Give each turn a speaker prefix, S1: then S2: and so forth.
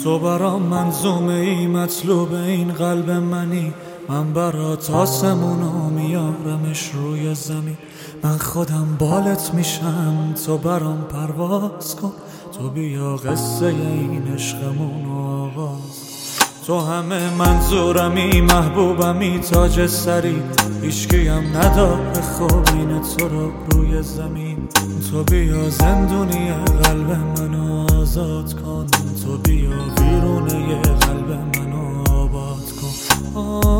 S1: تو برام منظومه ای، مطلوب این قلب منی. من برات آسمونو میارمش روی زمین. من خودم بالت میشم، تو برام پرواز کن. تو بیا قصه این عشقمونو آغاز. تو همه منظورمی، محبوبمی، تاج سری. هیچکیم نداره خوب این تو رو روی زمین. تو بیا زندونی قلب منو آزاد کن. تو بیا ویرونه قلب منو آباد کن.